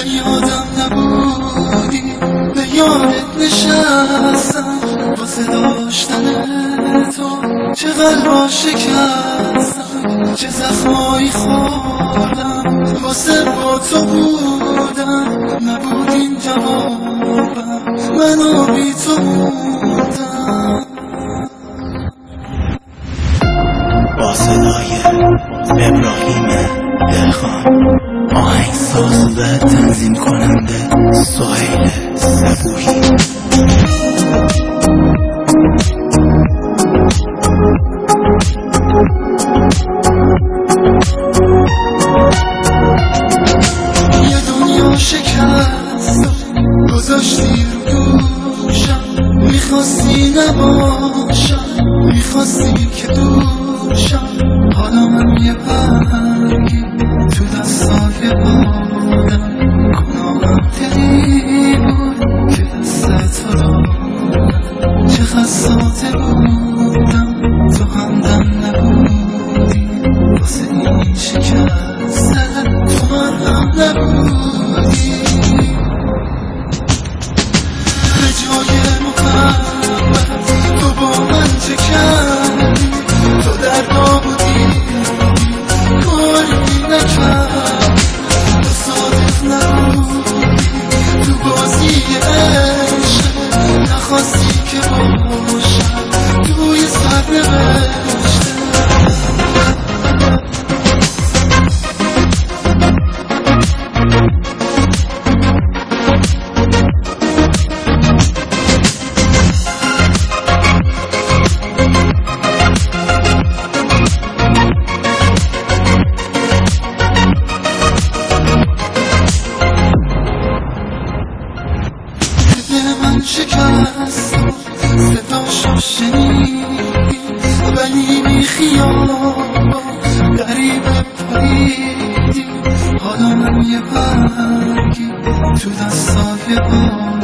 یادم نبودی به یادت نشستم واسه داشتن تو چه قلبا شکستم چه زخمایی خوردم واسه با تو بودم نبود این جوابم منو بی تو موندم با صدای ابراهیم دلخان آهنگساز و تنظیم کننده سهیل صبوحی یه دنیا شکست گذاشتی رو دوشم میخواستی نباشم میخواستی که دوشم حالا من یه برگی تو دستای آدم گناهم دلی بود که دست تو دادم چقدر ساده بودم تو همدم نبودی واسه این شکست تو هم نبودی به جای محبت تو با من چه کردی تو در نابودی کاری نکرد تصادف نبودی تو بازی عشق نخواستی که باشم توی سرنوشت من شکست صداشو شنیدی ولی بی خیال غریبه پریدی حالا من یه برگی تو دستای